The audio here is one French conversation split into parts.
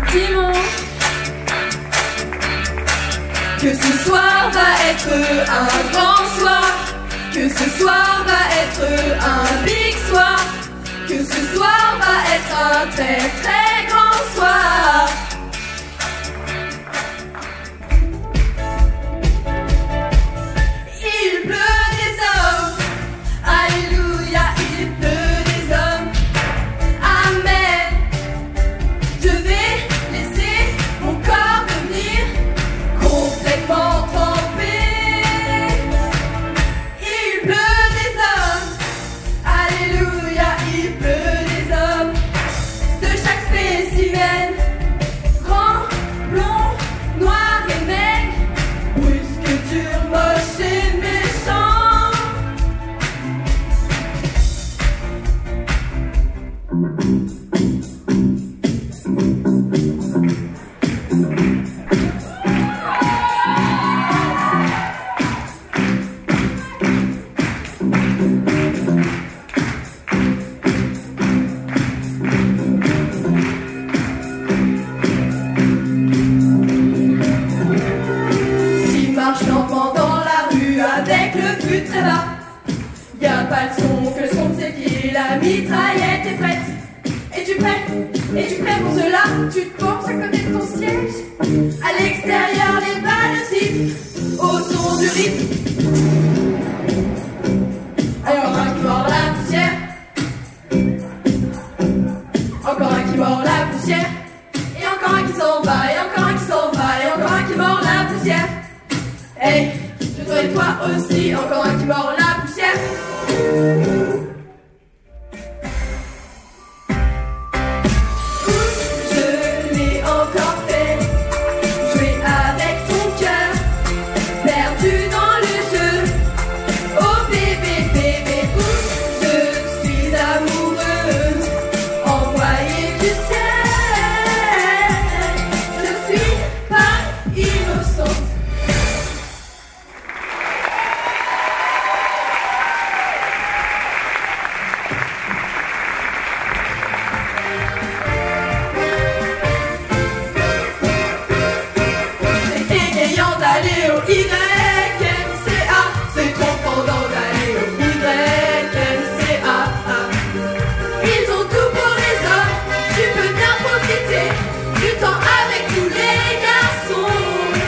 dimanche. Que ce soir va être un grand soir. Que ce soir va être un big soir. Que ce soir va être un très très grand soir. Il pleut des hommes. Alléluia, il pleut des hommes. Amen. Je vais laisser mon corps devenir complètement trempé. Il pleut des hommes. Alléluia, il pleut des hommes. De chaque spécimen, grand, blond, noir et maigre, brusque, dur, moche et méchant. S'il marche lentement dans la rue avec le fut très bas, y a pas de son que le son de ses pieds, la mitraillette est prête. Es-tu prêt? Es-tu prêt pour cela? Tu te penses à côté de ton siège? À l'extérieur, les balles sifflent au son du rythme. Encore un qui mord la poussière. Encore un qui mord la poussière. Et encore un qui s'en va, et encore un qui s'en va, et encore un qui mord la poussière. Hey, je dois et toi aussi, encore un qui mord la poussière. Je l'ai encore fait, jouer avec ton cœur, perdu dans le jeu. Oh bébé, bébé, je suis amoureuse, envoyée du ciel. Je suis pas innocente. C'est égayant d'aller au YMCA, c'est trompant d'aller au YMCA. Ils ont tout pour les hommes, tu peux bien profiter du temps avec tous les garçons.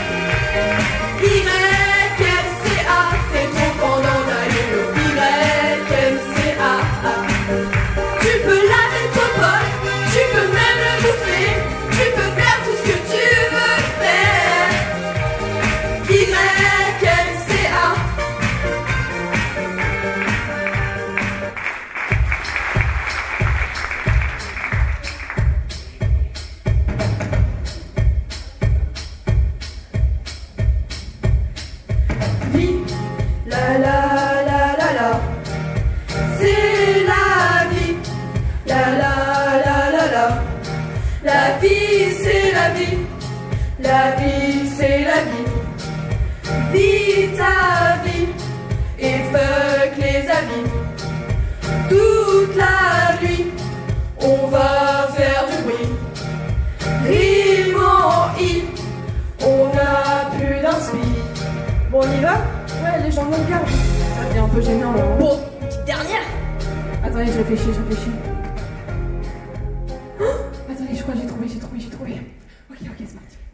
YMCA, c'est trompant d'aller au YMCA. Tu peux laver le popol, tu peux même le bouffer, tu peux faire tout ce que tu veux faire. YMCA. Vie, la la la la la, c'est la vie. La la la la la, la vie c'est la vie. La vie c'est la vie. Vis ta vie et fuck les amis. Toute la nuit, on va faire du bruit. Rime en i, on a plus d'inspi. Bon, on y va? Ouais, les gens me regardent. Ça devient un peu gênant là. Bon, petite dernière. Attendez, je réfléchis. Oh, attendez, je crois que j'ai trouvé. Ok, c'est parti.